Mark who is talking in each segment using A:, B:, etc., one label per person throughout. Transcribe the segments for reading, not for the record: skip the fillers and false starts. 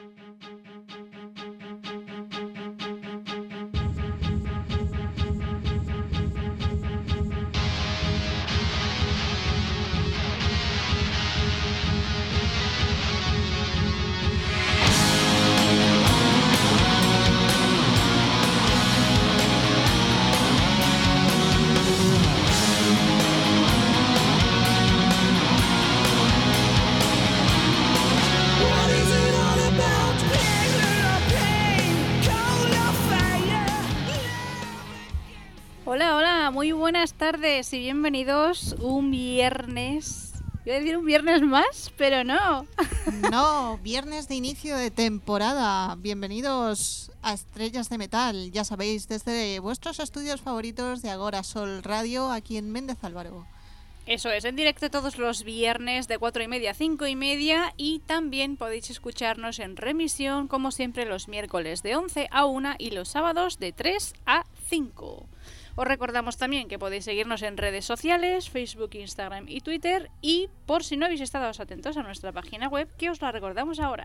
A: Muy buenas tardes y bienvenidos un viernes. Iba a decir un viernes más, pero no.
B: No, viernes de inicio de temporada. Bienvenidos a Estrellas de Metal. Ya sabéis, desde vuestros estudios favoritos de Agora Sol Radio, aquí en Méndez Álvaro.
A: Eso es, en directo todos los viernes de 4:30 a 5:30 y también podéis escucharnos en remisión, como siempre, los miércoles de 11 a 1 y los sábados de 3 a 5. Os recordamos también que podéis seguirnos en redes sociales, Facebook, Instagram y Twitter, y por si no habéis estado atentos a nuestra página web, que os la recordamos ahora.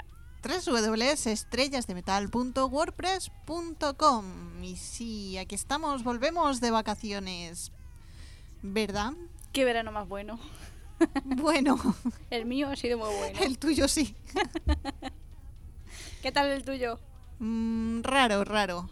B: www.estrellasdemetal.wordpress.com. Y sí, aquí estamos, volvemos de vacaciones, ¿verdad?
A: Qué verano más bueno.
B: Bueno.
A: El mío ha sido muy bueno.
B: El tuyo sí.
A: ¿Qué tal el tuyo?
B: Raro.
A: Raro.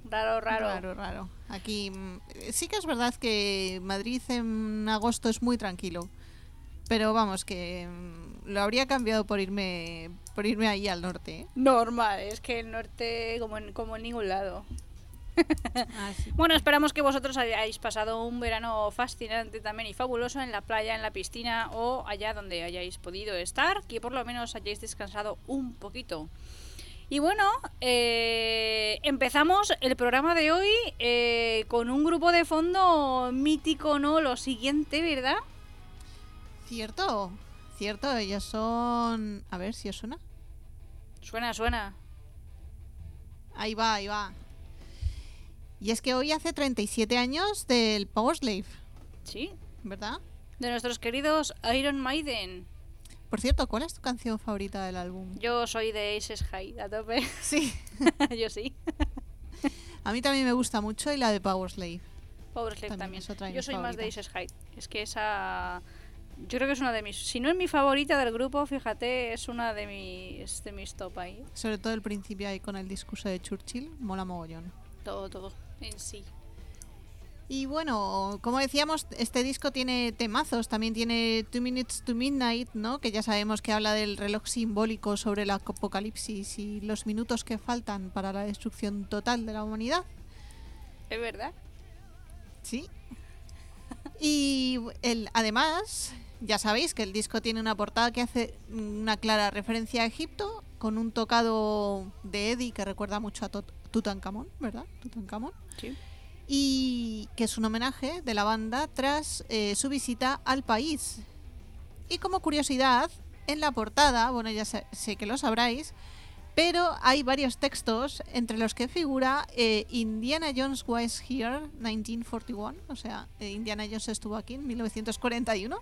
B: Aquí sí que es verdad que Madrid en agosto es muy tranquilo, pero vamos, que lo habría cambiado por irme ahí al norte, ¿eh?
A: Normal, es que el norte como en ningún lado.
B: Sí.
A: Bueno, esperamos que vosotros hayáis pasado un verano fascinante también y fabuloso en la playa, en la piscina o allá donde hayáis podido estar, que por lo menos hayáis descansado un poquito. Y bueno, empezamos el programa de hoy con un grupo de fondo mítico, ¿no? Lo siguiente, ¿verdad?
B: Cierto, ellos son... A ver si os suena.
A: Suena.
B: Ahí va. Y es que hoy hace 37 años del Powerslave.
A: Sí.
B: ¿Verdad?
A: De nuestros queridos Iron Maiden.
B: Por cierto, ¿cuál es tu canción favorita del álbum?
A: Yo soy de Aces High, a tope.
B: Sí.
A: Yo sí.
B: A mí también me gusta mucho, y la de Powerslave.
A: Powerslave también.
B: Es otra de
A: Yo
B: mis
A: soy más de
B: favoritas.
A: Aces High. Es que esa... Yo creo que es una de mis... Si no es mi favorita del grupo, fíjate, es una de mis top ahí.
B: Sobre todo el principio ahí con el discurso de Churchill, mola mogollón.
A: Todo en sí.
B: Y bueno, como decíamos, este disco tiene temazos, también tiene 2 Minutes to Midnight, ¿no? Que ya sabemos que habla del reloj simbólico sobre el apocalipsis y los minutos que faltan para la destrucción total de la humanidad.
A: ¿Es verdad?
B: Sí. Y además, ya sabéis que el disco tiene una portada que hace una clara referencia a Egipto, con un tocado de Eddie que recuerda mucho a Tutankamón, ¿verdad? Tutankamón.
A: Sí.
B: Y que es un homenaje de la banda tras su visita al país. Y como curiosidad, en la portada, bueno, ya sé que lo sabráis, pero hay varios textos entre los que figura Indiana Jones was here 1941, o sea, Indiana Jones estuvo aquí en 1941.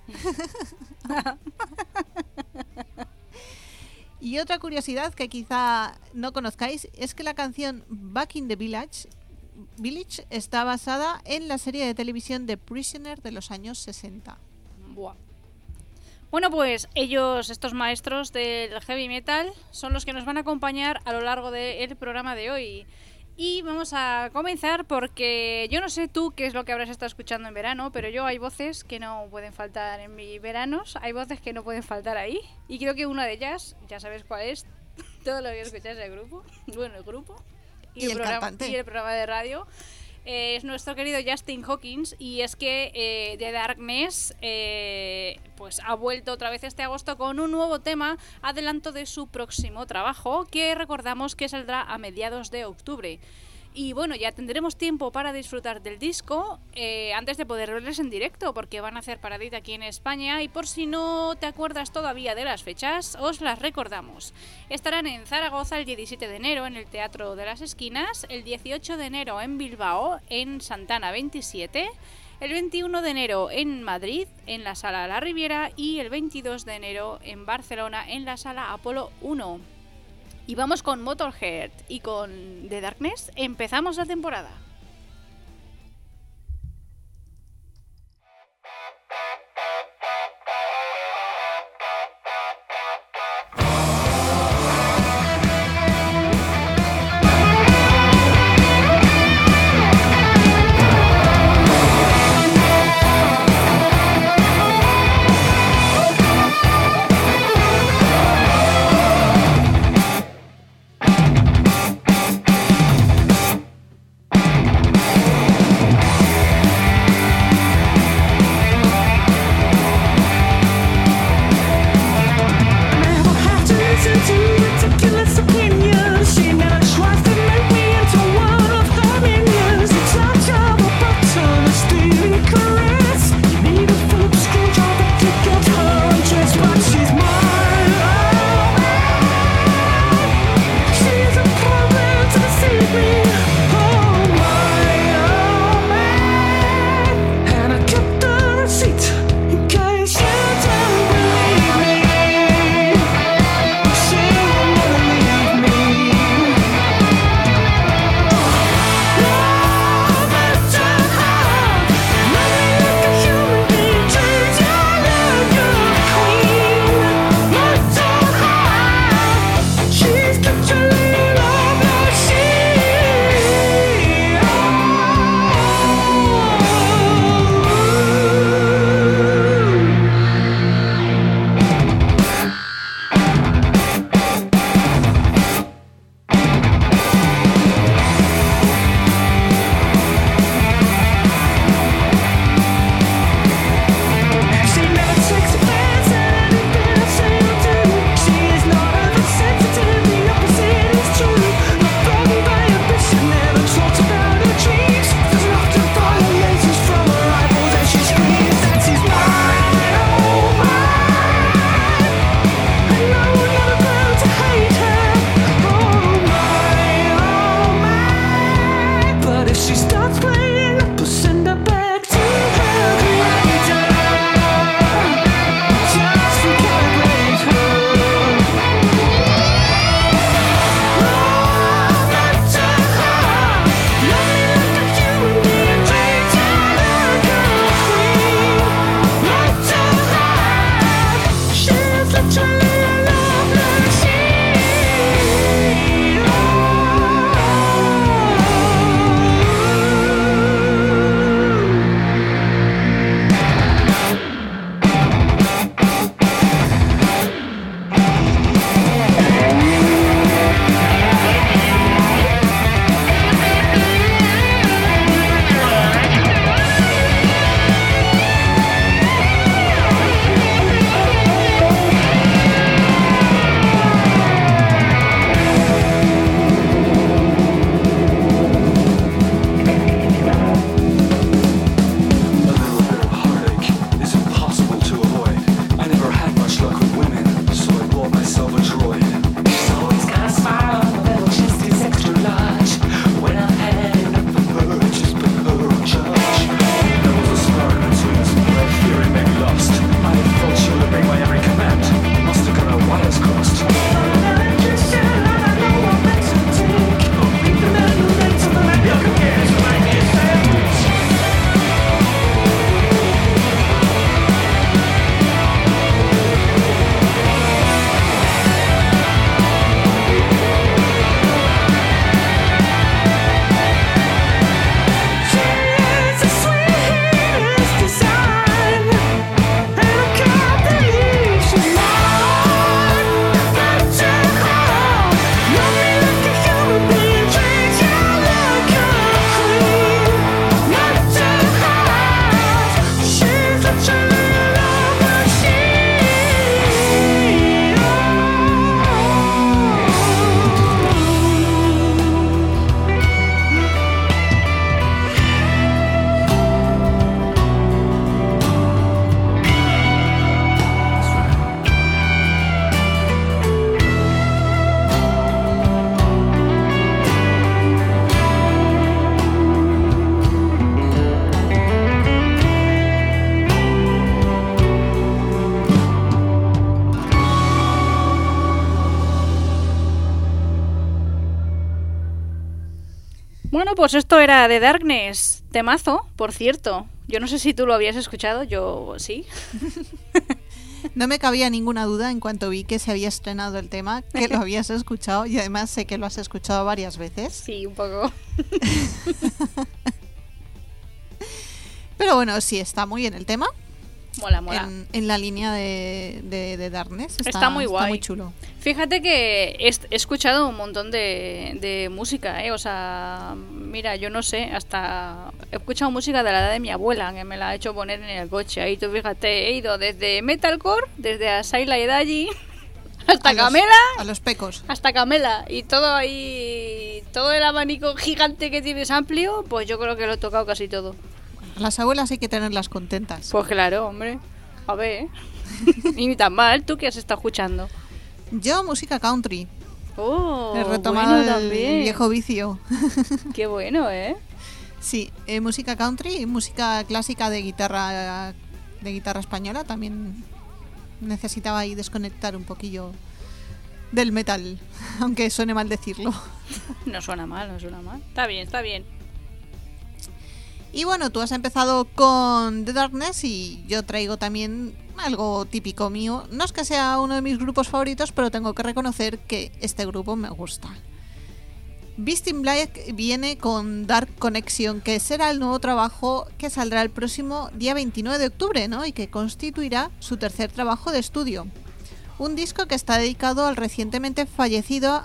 B: Y otra curiosidad que quizá no conozcáis es que la canción Back in the Village está basada en la serie de televisión The Prisoner de los años 60.
A: Buah. Bueno, pues estos maestros del heavy metal, son los que nos van a acompañar a lo largo del programa de hoy. Y vamos a comenzar porque yo no sé tú qué es lo que habrás estado escuchando en verano, pero yo hay voces que no pueden faltar en mis veranos, hay voces que no pueden faltar ahí. Y creo que una de ellas, ya sabes cuál es, todo lo que escuchas del grupo, bueno, el grupo
B: y el cantante
A: y el programa de radio. Es nuestro querido Justin Hawkins, y es que The Darkness pues ha vuelto otra vez este agosto con un nuevo tema, adelanto de su próximo trabajo, que recordamos que saldrá a mediados de octubre. Y bueno, ya tendremos tiempo para disfrutar del disco antes de poder verles en directo, porque van a hacer paradita aquí en España, y por si no te acuerdas todavía de las fechas, os las recordamos. Estarán en Zaragoza el 17 de enero en el Teatro de las Esquinas, el 18 de enero en Bilbao, en Santana 27, el 21 de enero en Madrid, en la Sala La Riviera, y el 22 de enero en Barcelona, en la Sala Apolo 1. Y vamos con Motorhead y con The Darkness. Empezamos la temporada. Bueno, pues esto era The Darkness, temazo, por cierto. Yo no sé si tú lo habías escuchado, yo sí.
B: No me cabía ninguna duda en cuanto vi que se había estrenado el tema, que lo habías escuchado y además sé que lo has escuchado varias veces.
A: Sí, un poco.
B: Pero bueno, sí, está muy bien el tema.
A: Mola, mola.
B: En la línea de Darkness.
A: Está muy guay.
B: Está muy chulo.
A: Fíjate que he escuchado un montón de música, ¿eh? O sea, mira, yo no sé, hasta he escuchado música de la edad de mi abuela, que me la ha hecho poner en el coche. Ahí tú fíjate, he ido desde metalcore, desde Asaila y Daji, hasta Camela.
B: A los pecos.
A: Hasta Camela. Y todo ahí, todo el abanico gigante que tienes amplio, pues yo creo que lo he tocado casi todo.
B: Las abuelas hay que tenerlas contentas.
A: Pues claro, hombre. A ver. Y ni tan mal. ¿Tú qué has estado escuchando?
B: Yo, música country.
A: Oh,
B: he retomado
A: bueno,
B: el viejo vicio.
A: Qué bueno, ¿eh?
B: Sí, música country y música clásica de guitarra española. También necesitaba ahí desconectar un poquillo del metal, aunque suene mal decirlo.
A: No suena mal, no suena mal. Está bien, está bien.
B: Y bueno, tú has empezado con The Darkness y yo traigo también algo típico mío. No es que sea uno de mis grupos favoritos, pero tengo que reconocer que este grupo me gusta. Beast in Black viene con Dark Connection, que será el nuevo trabajo que saldrá el próximo día 29 de octubre, ¿no? Y que constituirá su tercer trabajo de estudio. Un disco que está dedicado al recientemente fallecido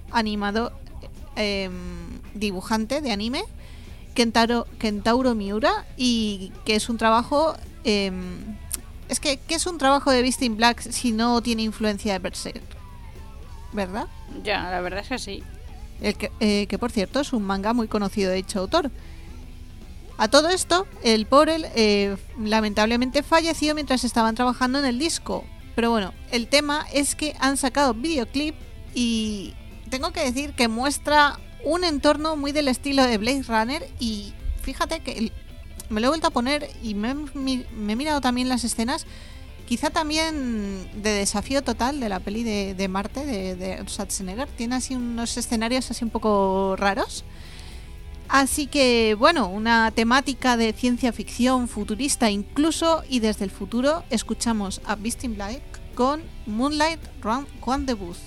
B: dibujante de anime, Kentaro Miura, y que es un trabajo ¿qué es un trabajo de Beast in Black si no tiene influencia de Berserk? ¿Verdad?
A: Ya, la verdad es que sí.
B: Que por cierto es un manga muy conocido de dicho autor. A todo esto, el pobre lamentablemente falleció mientras estaban trabajando en el disco. Pero bueno, el tema es que han sacado videoclip y tengo que decir que muestra un entorno muy del estilo de Blade Runner y fíjate que me lo he vuelto a poner y me he mirado también las escenas, quizá también de Desafío Total, de la peli de Marte de Schwarzenegger. Tiene así unos escenarios así un poco raros. Así que bueno, una temática de ciencia ficción futurista incluso, y desde el futuro escuchamos a Beast in Black con Moonlight Rendezvous.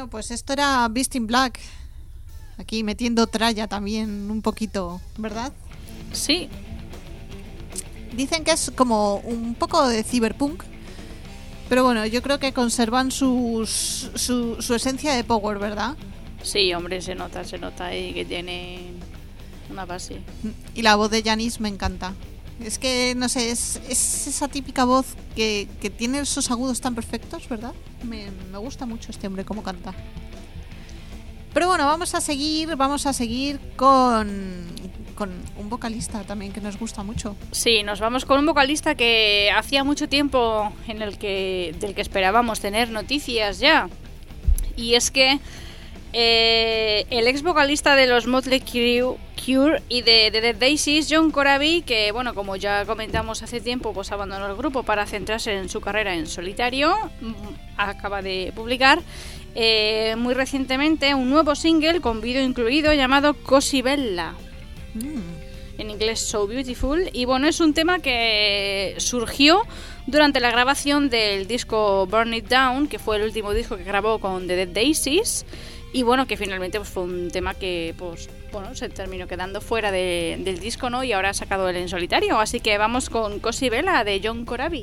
B: pues esto era Beast in Black. Aquí metiendo tralla también un poquito, ¿verdad?
A: Sí.
B: Dicen que es como un poco de cyberpunk, pero bueno, yo creo que conservan su esencia de power, ¿verdad?
A: Sí, hombre, se nota ahí que tiene una base.
B: Y la voz de Janis me encanta. Es que, no sé, es esa típica voz que tiene esos agudos tan perfectos, ¿verdad? Me gusta mucho este hombre cómo canta. Pero bueno, vamos a seguir con un vocalista también que nos gusta mucho.
A: Sí, nos vamos con un vocalista que hacía mucho tiempo del que esperábamos tener noticias ya. Y es que el ex vocalista de los Motley Crue y de Dead Daisies, John Corabi, que bueno, como ya comentamos hace tiempo, pues abandonó el grupo para centrarse en su carrera en solitario, acaba de publicar muy recientemente un nuevo single con vídeo incluido llamado Così Bella. En inglés So Beautiful, y bueno, es un tema que surgió durante la grabación del disco Burn It Down, que fue el último disco que grabó con The Dead Daisies, y bueno, que finalmente pues, fue un tema que pues bueno, se terminó quedando fuera del disco, ¿no? Y ahora ha sacado él en solitario, así que vamos con Così Bella de John Corabi.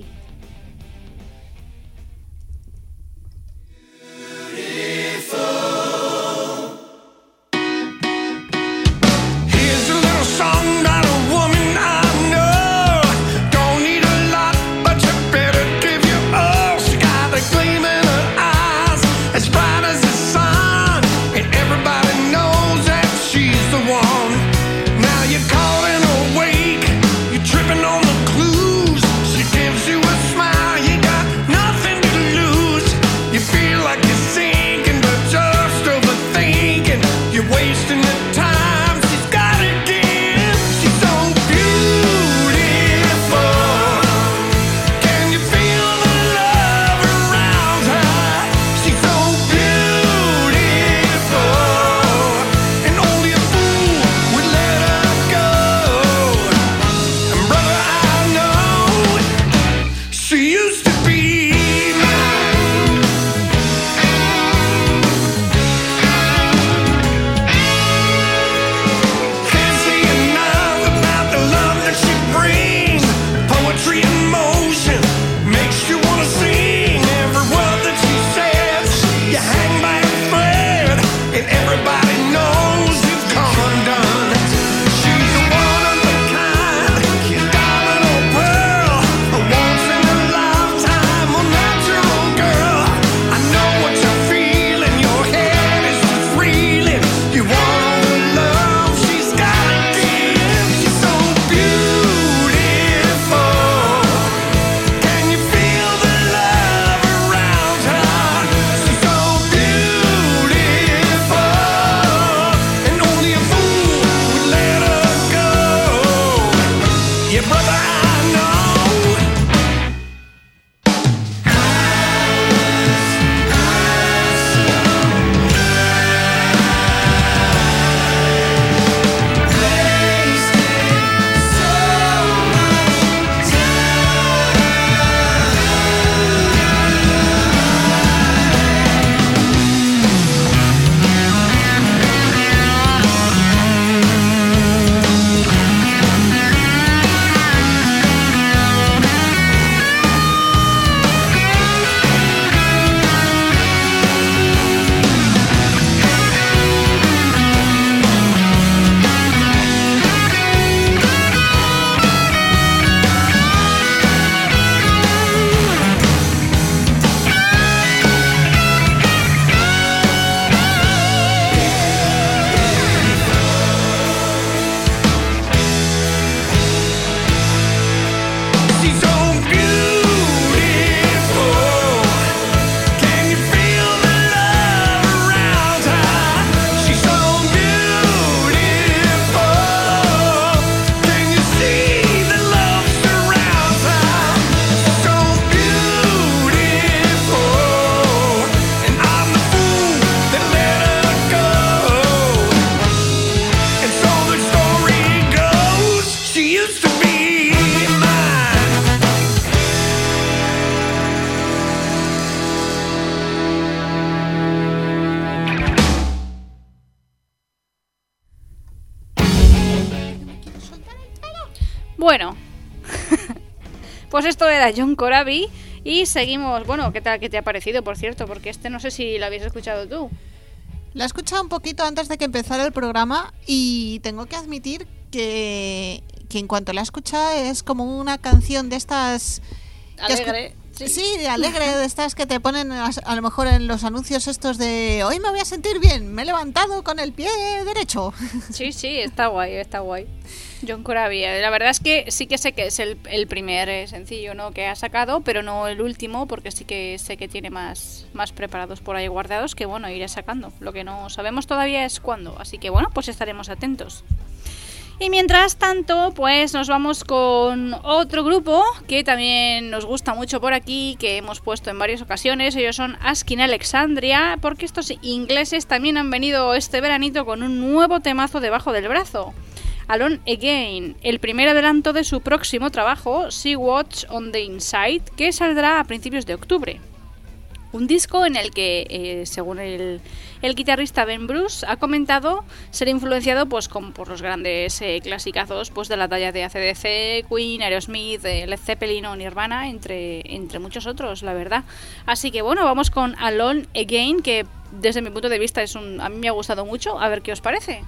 A: Bueno, pues esto era John Corabi y seguimos. Bueno, ¿qué tal? ¿Qué te ha parecido, por cierto? Porque no sé si lo habías escuchado tú.
B: La he escuchado un poquito antes de que empezara el programa y tengo que admitir que en cuanto la he escuchado es como una canción de estas...
A: Alegre.
B: Sí, alegre, de estas que te ponen a lo mejor en los anuncios estos de hoy me voy a sentir bien, me he levantado con el pie derecho.
A: Sí, está guay, está guay. John Corabi, la verdad es que sí que sé que es el primer sencillo, ¿no?, que ha sacado, pero no el último, porque sí que sé que tiene más preparados por ahí guardados que, bueno, iré sacando. Lo que no sabemos todavía es cuándo, así que, bueno, pues estaremos atentos. Y mientras tanto, pues nos vamos con otro grupo que también nos gusta mucho por aquí, que hemos puesto en varias ocasiones. Ellos son Asking Alexandria, porque estos ingleses también han venido este veranito con un nuevo temazo debajo del brazo. Alone Again, el primer adelanto de su próximo trabajo, Sea Watch on the Inside, que saldrá a principios de octubre. Un disco en el que, según el guitarrista Ben Bruce, ha comentado ser influenciado pues por los grandes clasicazos pues de la talla de AC/DC, Queen, Aerosmith, Led Zeppelin o Nirvana, entre muchos otros, la verdad. Así que bueno, vamos con Alone Again, que desde mi punto de vista a mí me ha gustado mucho. A ver qué os parece.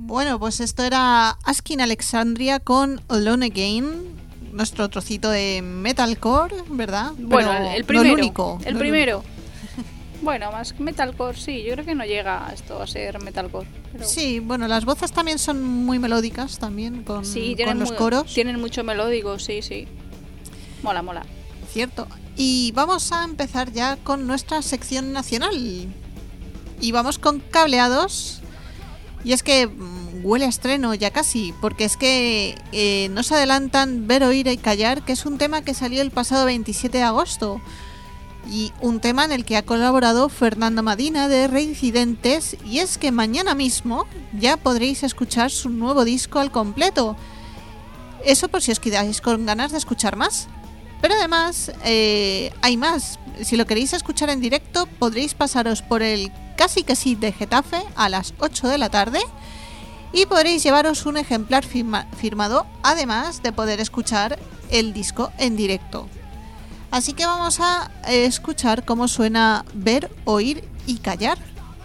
B: Bueno, pues esto era Asking Alexandria con Alone Again, nuestro trocito de metalcore, ¿verdad?
A: Bueno,
B: Pero
A: el primero.
B: No el único.
A: El
B: no
A: primero. Bueno, más que metalcore, sí. Yo creo que no llega esto a ser metalcore. Pero...
B: Sí, bueno, las voces también son muy melódicas también con,
A: sí,
B: con los coros.
A: Tienen mucho melódico, sí, sí. Mola, mola.
B: Cierto. Y vamos a empezar ya con nuestra sección nacional. Y vamos con cableados. Y es que huele a estreno ya casi, porque es que nos adelantan Ver, Oír y Callar, que es un tema que salió el pasado 27 de agosto. Y un tema en el que ha colaborado Fernando Madina de Reincidentes. Y es que mañana mismo ya podréis escuchar su nuevo disco al completo. Eso por si os quedáis con ganas de escuchar más. Pero además hay más. Si lo queréis escuchar en directo, podréis pasaros por el Casi que sí de Getafe a las 8 de la tarde y podréis llevaros un ejemplar firmado, además de poder escuchar el disco en directo. Así que vamos a escuchar cómo suena Ver, Oír y Callar.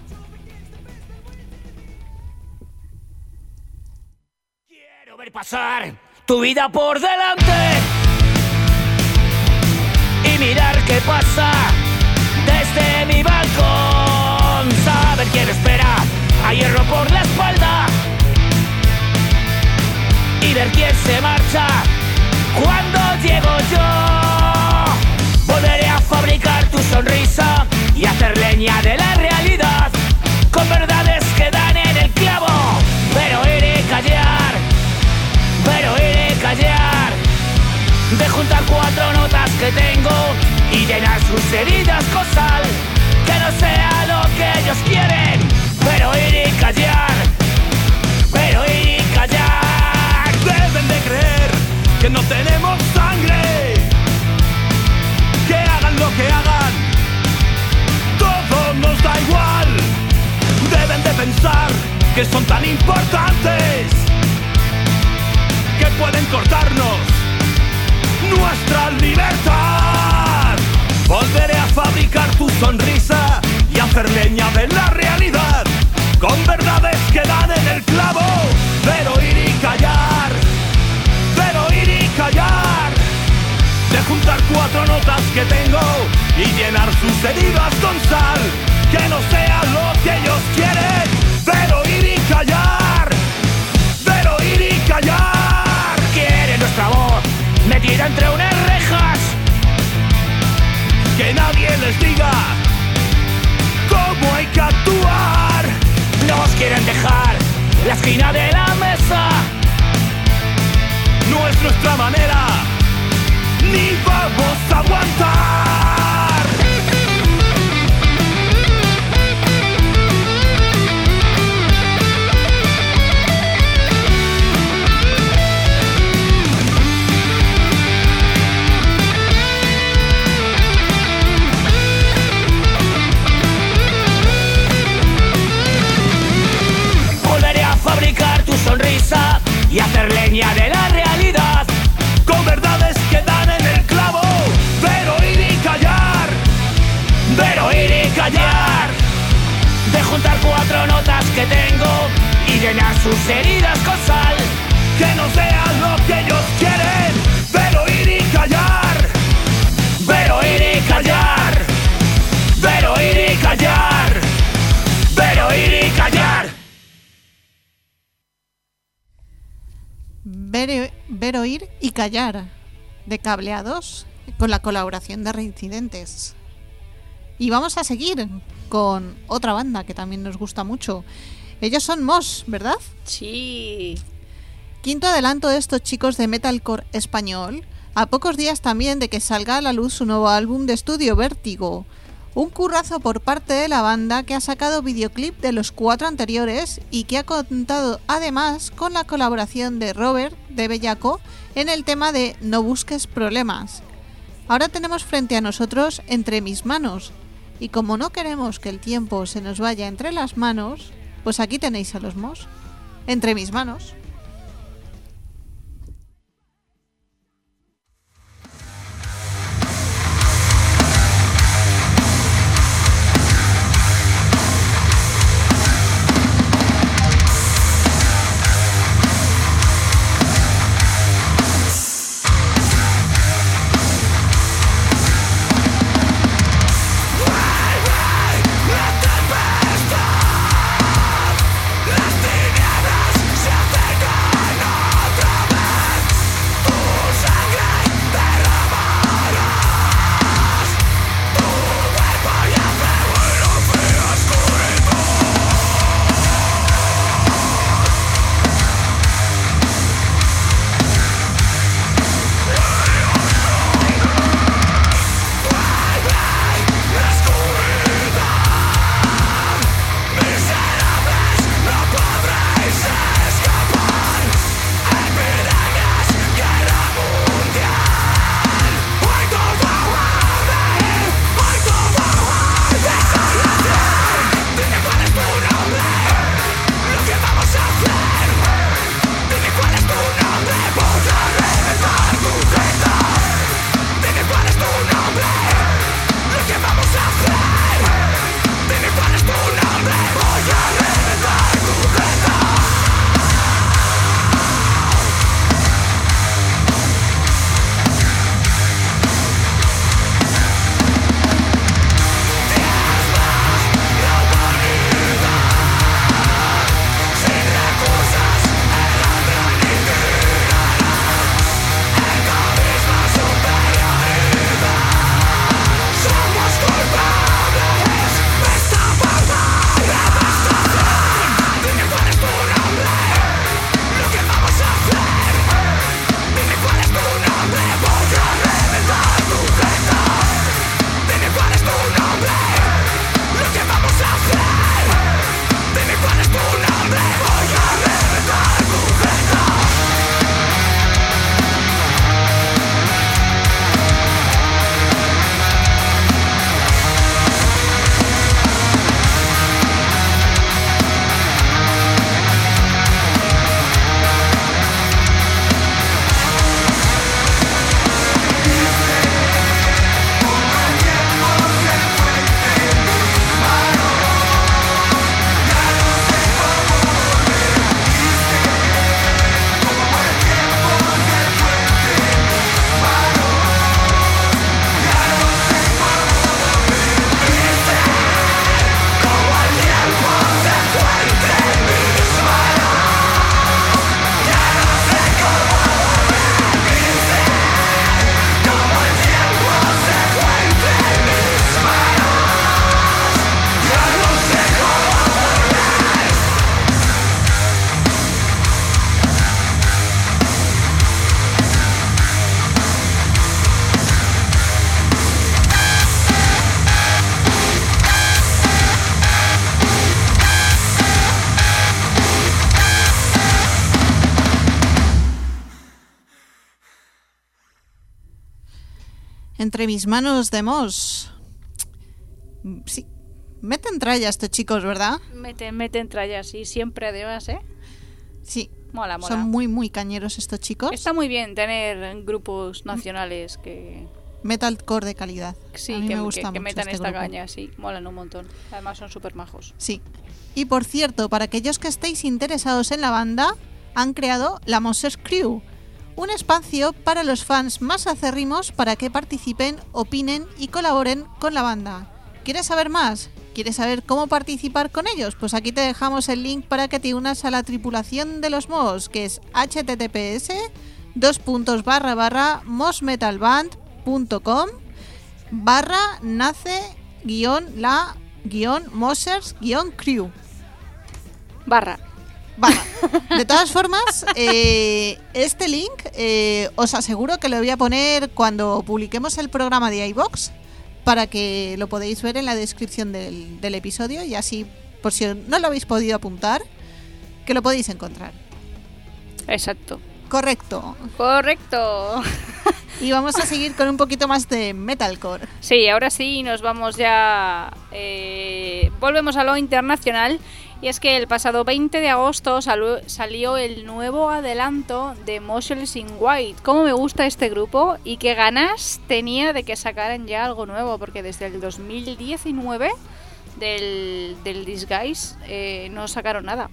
C: Quiero ver pasar tu vida por delante y mirar qué pasa desde mi balcón. Saber quién espera a hierro por la espalda y ver quién se marcha cuando llego yo. Volveré a fabricar tu sonrisa y hacer leña de la realidad con verdades que dan en el clavo. Pero iré callar, pero iré callar, de juntar 4 notas que tengo y llenar sus heridas con sal. Que no sea lo que ellos quieren, pero ir y callar, pero ir y callar.
D: Deben de creer que no tenemos sangre, que hagan lo que hagan, todo nos da igual. Deben de pensar que son tan importantes, que pueden cortarnos nuestra libertad. Volveré a fabricar tu sonrisa y hacer leña de la realidad con verdades que dan en el clavo. Pero ir y callar, pero ir y callar, de juntar 4 notas que tengo y llenar sus heridas con sal. Que no sea lo que ellos quieren, pero ir y callar, pero ir y callar.
C: Quieren nuestra voz metida entre unas rejas,
D: que nadie les diga cómo hay que actuar.
C: nos quieren dejar la esquina de la mesa.
D: No es nuestra manera, ni vamos a aguantar.
C: Fabricar tu sonrisa y hacer leña de la realidad
D: con verdades que dan en el clavo. Pero ir y callar,
C: pero ir y callar, de juntar 4 notas que tengo y llenar sus heridas con sal.
D: que no sea lo que ellos quieren. Pero ir y callar,
C: pero ir y callar, pero ir y callar, pero ir y callar.
B: Ver, Oír y Callar, de Cableados, con la colaboración de Reincidentes. Y vamos a seguir con otra banda que también nos gusta mucho. Ellos son Mos, ¿verdad?
A: Sí.
B: Quinto adelanto de estos chicos de metalcore español, a pocos días también de que salga a la luz su nuevo álbum de estudio, Vértigo. Un currazo por parte de la banda que ha sacado videoclip de los 4 anteriores y que ha contado además con la colaboración de Robert de Bellaco en el tema de No busques problemas. Ahora tenemos frente a nosotros Entre mis manos, y como no queremos que el tiempo se nos vaya entre las manos, pues aquí tenéis a los Mos, Entre mis manos. entre mis manos de Moss. Sí, meten tralla estos chicos, ¿verdad?
A: Meten trallas, sí, siempre además, ¿eh?
B: Sí.
A: Mola.
B: Son muy, muy cañeros estos chicos.
A: Está muy bien tener grupos nacionales que...
B: Metalcore de calidad.
A: Sí,
B: a mí
A: que,
B: me gusta
A: que
B: mucho
A: metan
B: este
A: esta
B: grupo.
A: caña, sí, molan un montón. Además son súper majos.
B: Sí. Y por cierto, para aquellos que estéis interesados en la banda, han creado la Mosers Crew, un espacio para los fans más acérrimos para que participen, opinen y colaboren con la banda. ¿Quieres saber más? ¿Quieres saber cómo participar con ellos? Pues aquí te dejamos el link para que te unas a la tripulación de los Moss, que es https://mosmetalband.com/nace-la-mosers-crew.
A: Barra.
B: De todas formas, este link os aseguro que lo voy a poner cuando publiquemos el programa de iVoox, para que lo podéis ver en la descripción del episodio, y así, por si no lo habéis podido apuntar, que lo podéis encontrar.
A: Exacto.
B: Correcto. Y vamos a seguir con un poquito más de metalcore.
A: Sí, ahora sí, nos vamos ya... volvemos a lo internacional. Y es que el pasado 20 de agosto salió el nuevo adelanto de Motionless in White. Cómo me gusta este grupo y qué ganas tenía de que sacaran ya algo nuevo, porque desde el 2019 del Disguise no sacaron nada.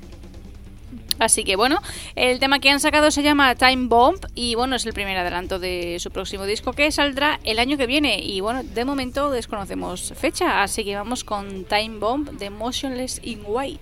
A: Así que bueno, el tema que han sacado se llama Time Bomb y bueno, es el primer adelanto de su próximo disco que saldrá el año que viene. Y bueno, de momento desconocemos fecha, así que vamos con Time Bomb de Motionless in White.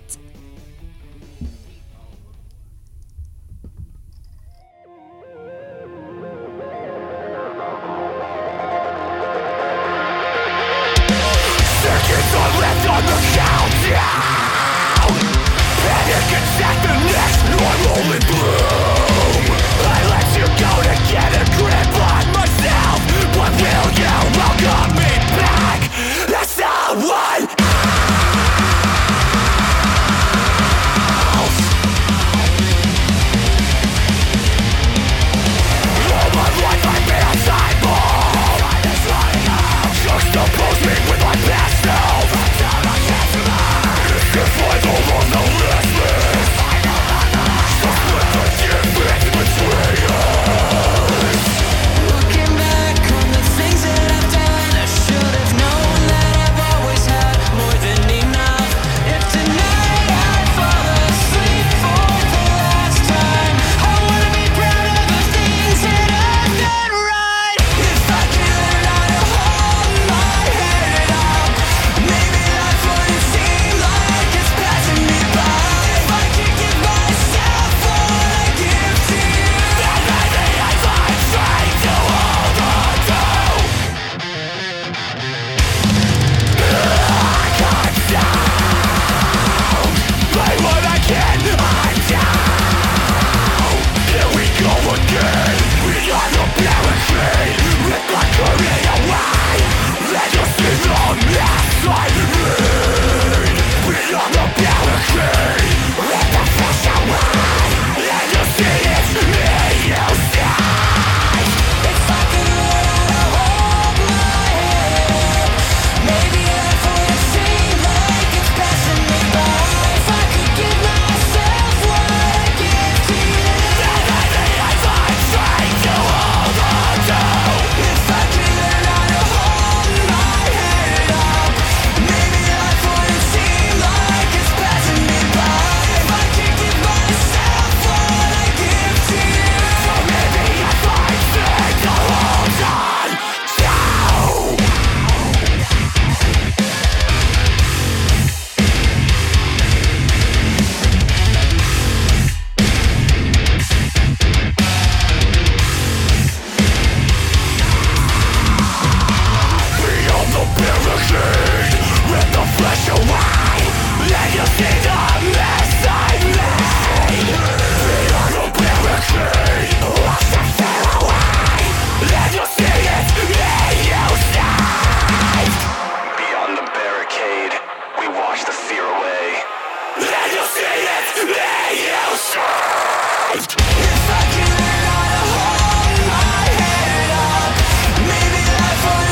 E: If I can learn how to hold my head up, maybe life would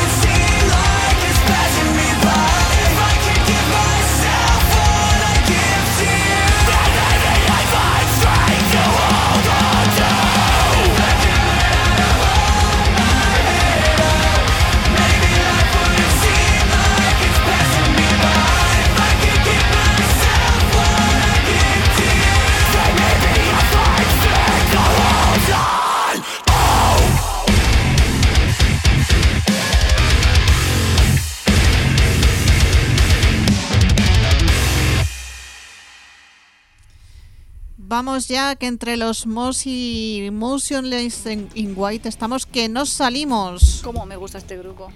B: Vamos ya, que entre los Moss y Motionless in White estamos que nos salimos.
A: Cómo me gusta este grupo.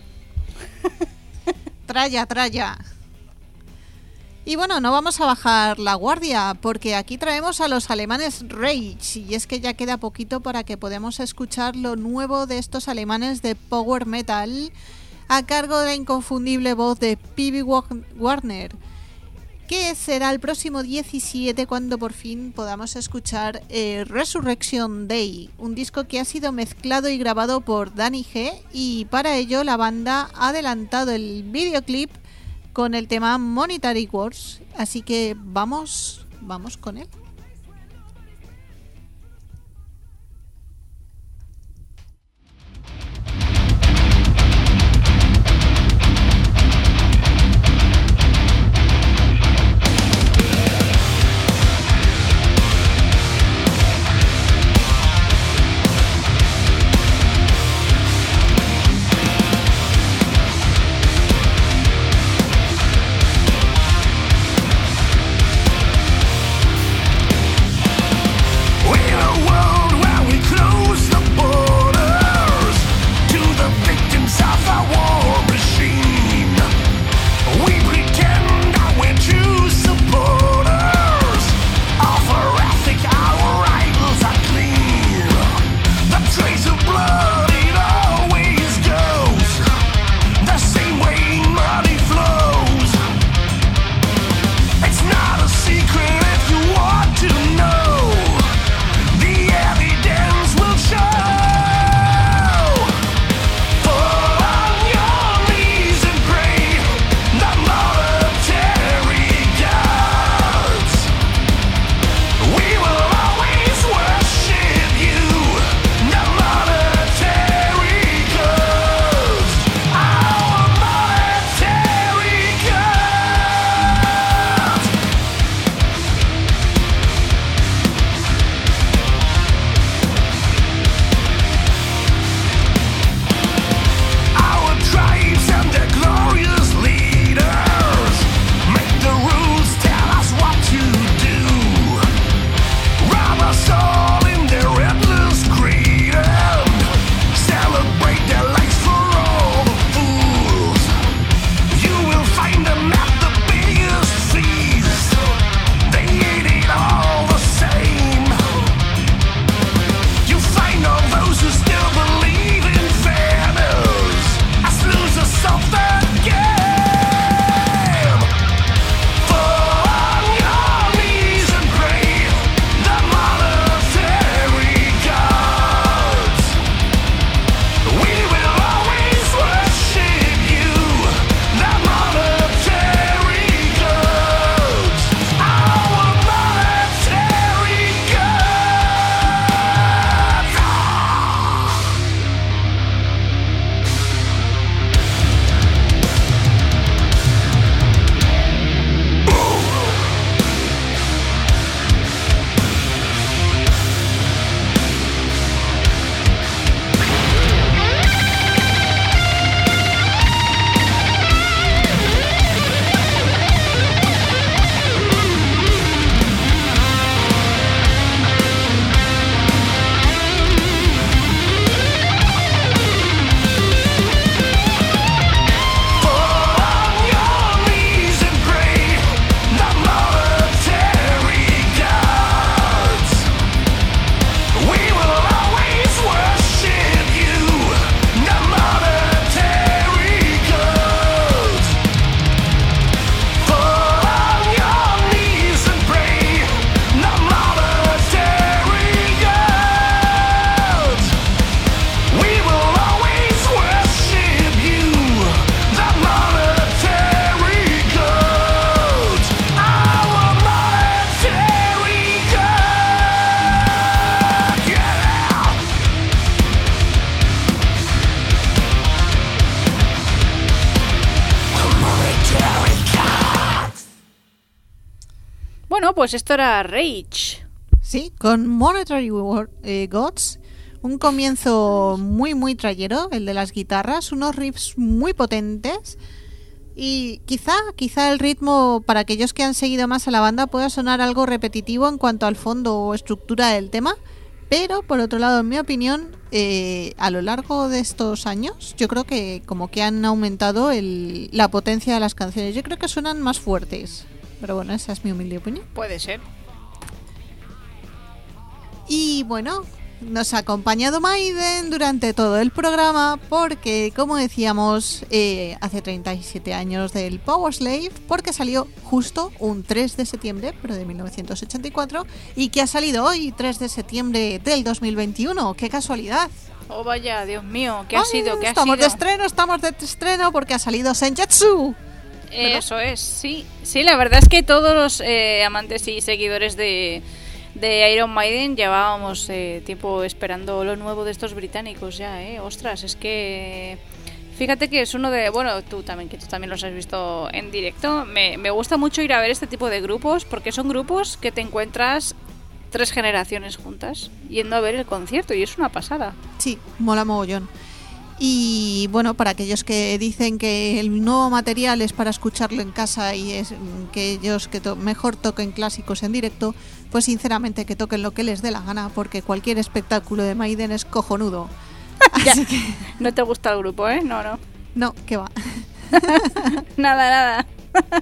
B: Tralla. Y bueno, no vamos a bajar la guardia, porque aquí traemos a los alemanes Rage, y es que ya queda poquito para que podamos escuchar lo nuevo de estos alemanes de Power Metal, a cargo de la inconfundible voz de P.B. Warner, que será el próximo 17 cuando por fin podamos escuchar Resurrection Day, un disco que ha sido mezclado y grabado por Danny G, y para ello la banda ha adelantado el videoclip con el tema Monetary Wars, así que vamos con él.
A: Bueno, pues esto era Rage.
B: Sí, con Monetary Gods, un comienzo muy trayero, el de las guitarras, unos riffs muy potentes Y quizá el ritmo, para aquellos que han seguido más a la banda, pueda sonar algo repetitivo en cuanto al fondo o estructura del tema, pero por otro lado, en mi opinión, a lo largo de estos años, yo creo que como que han aumentado la potencia de las canciones. Yo creo que suenan más fuertes, pero bueno, esa es mi humilde opinión.
A: Puede ser.
B: Y bueno, nos ha acompañado Maiden durante todo el programa porque, como decíamos, hace 37 años del Powerslave, porque salió justo un 3 de septiembre, pero de 1984, y que ha salido hoy, 3 de septiembre del 2021. ¡Qué casualidad!
A: Oh, vaya, Dios mío, ¿qué ha sido?
B: Estamos de estreno porque ha salido Senjutsu.
A: Eso es, sí. Sí, la verdad es que todos los amantes y seguidores de Iron Maiden llevábamos tiempo esperando lo nuevo de estos británicos ya, ostras, es que fíjate que es uno de, bueno, que tú también los has visto en directo. Me gusta mucho ir a ver este tipo de grupos porque son grupos que te encuentras 3 generaciones juntas yendo a ver el concierto y es una pasada.
B: Sí, mola mogollón. Y bueno, para aquellos que dicen que el nuevo material es para escucharlo en casa y es que ellos mejor toquen clásicos en directo, pues sinceramente que toquen lo que les dé la gana, porque cualquier espectáculo de Maiden es cojonudo. Así que...
A: No te gusta el grupo, ¿eh? No.
B: No, que va.
A: Nada.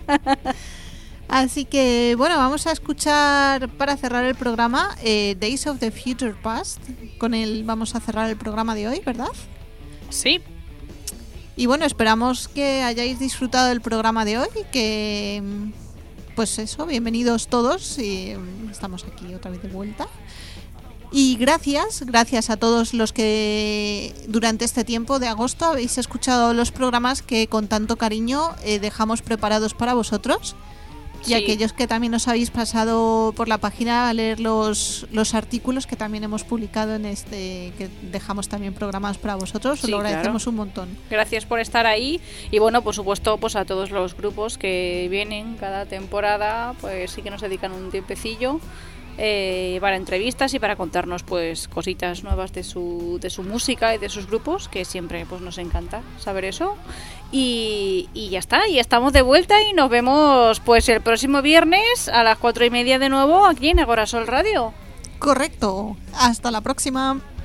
B: Así que bueno, vamos a escuchar para cerrar el programa Days of the Future Past. Con él vamos a cerrar el programa de hoy, ¿verdad?
A: Sí.
B: Y bueno, esperamos que hayáis disfrutado del programa de hoy, que pues eso, bienvenidos todos y estamos aquí otra vez de vuelta. Y gracias a todos los que durante este tiempo de agosto habéis escuchado los programas que con tanto cariño dejamos preparados para vosotros. Y aquellos que también os habéis pasado por la página a leer los artículos que también hemos publicado en que dejamos también programados para vosotros, os lo agradecemos un montón. Gracias
A: por estar ahí y bueno, por supuesto, pues a todos los grupos que vienen cada temporada, pues sí que nos dedican un tiempecillo para entrevistas y para contarnos pues cositas nuevas de su música y de sus grupos, que siempre pues nos encanta saber eso. Y ya está, y estamos de vuelta y nos vemos pues el próximo viernes a las 4:30 de nuevo aquí en Agora Sol Radio.
B: Correcto, hasta la próxima.